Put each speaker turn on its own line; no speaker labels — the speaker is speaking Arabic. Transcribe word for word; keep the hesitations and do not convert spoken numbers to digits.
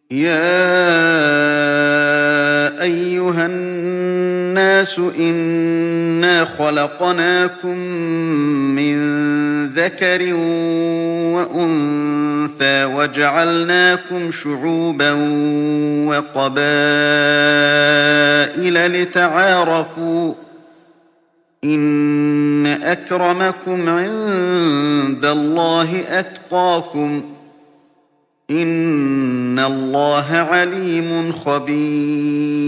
يَا أَيُّهَا النَّاسُ إِنَّا خَلَقْنَاكُم مِّن ذَكَرٍ وَأُنثَىٰ وَجَعَلْنَاكُمْ شُعُوبًا وَقَبَائِلَ لِتَعَارَفُوا ۚ إِنَّ أَكْرَمَكُمْ عِندَ اللَّهِ أَتْقَاكُمْ ۚ إِنَّ اللَّهَ عَلِيمٌ خَبِيرٌ